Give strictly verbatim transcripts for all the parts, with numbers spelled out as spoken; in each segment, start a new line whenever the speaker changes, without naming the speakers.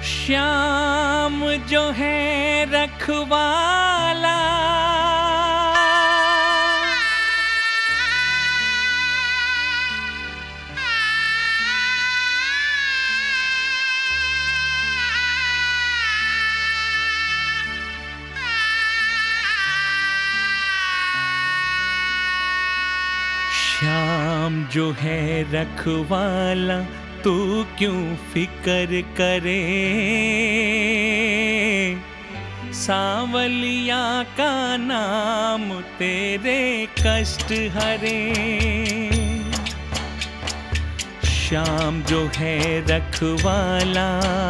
श्याम जो है रखवाला, श्याम जो है रखवाला, तू क्यों फिक्र करे, सांवलिया का नाम तेरे कष्ट हरे। श्याम जो है रखवाला,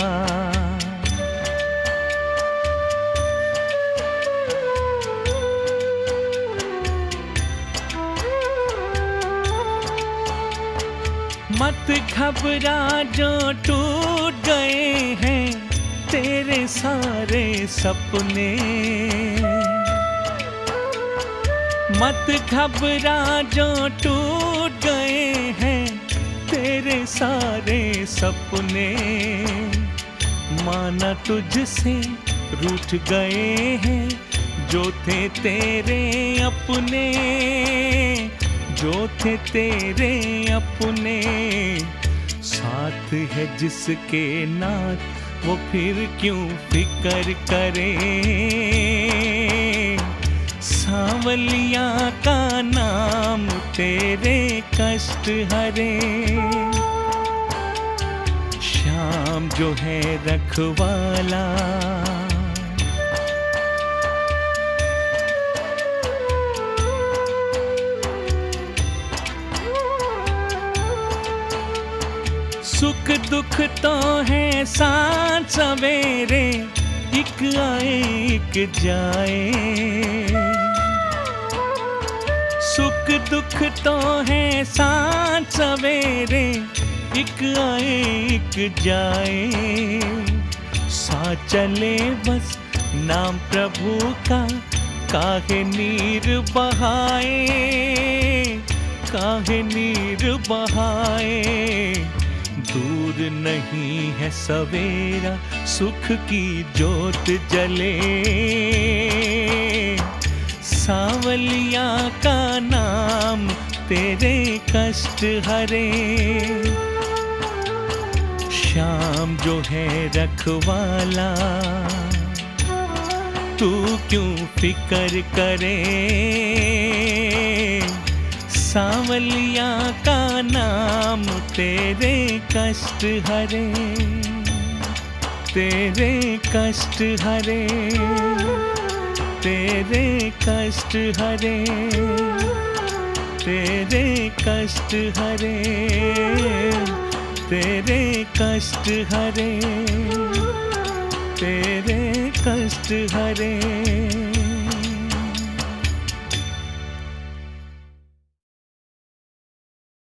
मत घबरा जो टूट गए हैं तेरे सारे सपने, मत घबरा जो टूट गए हैं तेरे सारे सपने। माना तुझसे रूठ गए हैं जो थे तेरे अपने, जो थे तेरे अपने। साथ है जिसके नाथ वो फिर क्यों फिक्र करे, सांवलिया का नाम तेरे कष्ट हरे। श्याम जो है रखवाला, सुख दुख तो है सांझ सवेरे, एक आए एक जाए। सुख दुख तो है सांझ सवेरे, एक आए एक जाए। साथ चले बस नाम प्रभु का, काहे नीर बहाए, काहे नीर बहाए। दूर नहीं है सवेरा, सुख की जोत जले, सांवलिया का नाम तेरे कष्ट हरे। श्याम जो है रखवाला, तू क्यों फिक्र करे, सांवलिया का नाम तेरे कष्ट हरे, तेरे कष्ट हरे, तेरे कष्ट हरे, तेरे कष्ट हरे, तेरे कष्ट हरे, तेरे कष्ट हरे।